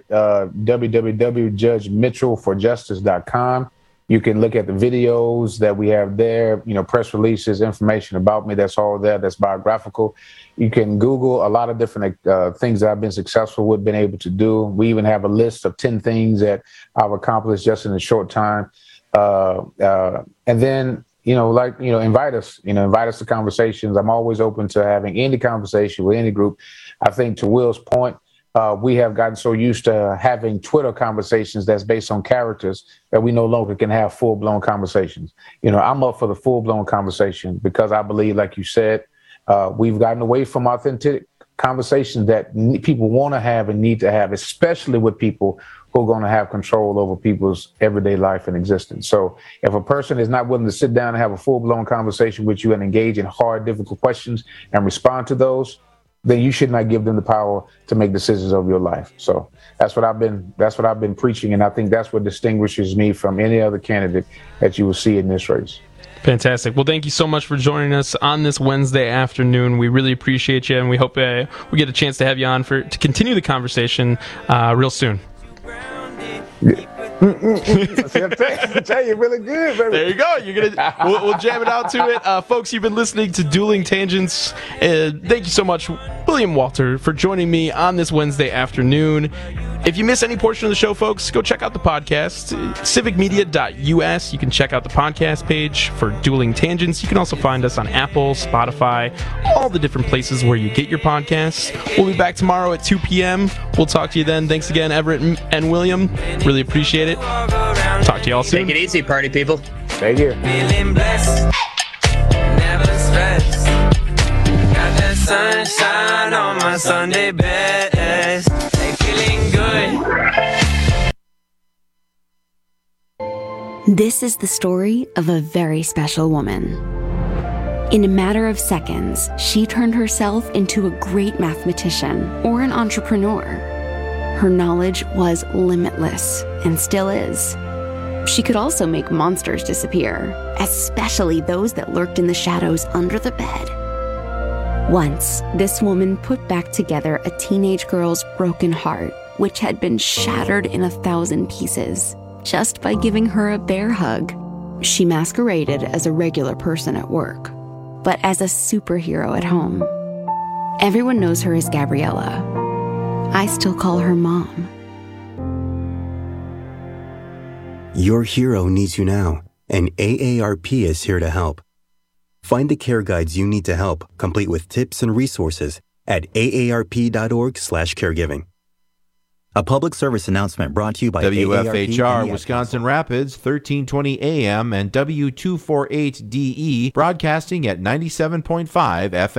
www.judgemitchellforjustice.com. You can look at the videos that we have there, press releases, information about me. That's all there. That's biographical. You can Google a lot of different things that I've been successful with, been able to do. We even have a list of 10 things that I've accomplished just in a short time. And then, invite us to conversations. I'm always open to having any conversation with any group. I think to Will's point, we have gotten so used to having Twitter conversations that's based on characters that we no longer can have full-blown conversations. I'm up for the full-blown conversation because I believe, like you said, we've gotten away from authentic conversations that people want to have and need to have, especially with people who are going to have control over people's everyday life and existence. So if a person is not willing to sit down and have a full-blown conversation with you and engage in hard, difficult questions and respond to those, then you should not give them the power to make decisions of your life. So that's what I've been preaching, and I think that's what distinguishes me from any other candidate that you will see in this race. Fantastic. Well, thank you so much for joining us on this Wednesday afternoon. We really appreciate you, and we hope we get a chance to have you on to continue the conversation real soon. I tell you, really good, baby. There you go. We'll jam it out to it. Folks, you've been listening to Dueling Tangents. Thank you so much, William Walter, for joining me on this Wednesday afternoon. If you miss any portion of the show, folks, go check out the podcast, civicmedia.us. You can check out the podcast page for Dueling Tangents. You can also find us on Apple, Spotify, all the different places where you get your podcasts. We'll be back tomorrow at 2 p.m. We'll talk to you then. Thanks again, Everett and William. Really appreciate it. Talk to you all soon. Take it easy, party people. Stay here. Feeling blessed, never stressed. Got that sunshine on my Sunday best. They feeling good. This is the story of a very special woman. In a matter of seconds, she turned herself into a great mathematician or an entrepreneur. Her knowledge was limitless and still is. She could also make monsters disappear, especially those that lurked in the shadows under the bed. Once, this woman put back together a teenage girl's broken heart, which had been shattered in 1,000 pieces, just by giving her a bear hug. She masqueraded as a regular person at work, but as a superhero at home. Everyone knows her as Gabriella. I still call her Mom. Your hero needs you now, and AARP is here to help. Find the care guides you need to help, complete with tips and resources at aarp.org/caregiving. A public service announcement brought to you by WFHR Wisconsin Rapids, 1320 AM and W248DE, broadcasting at 97.5 FM.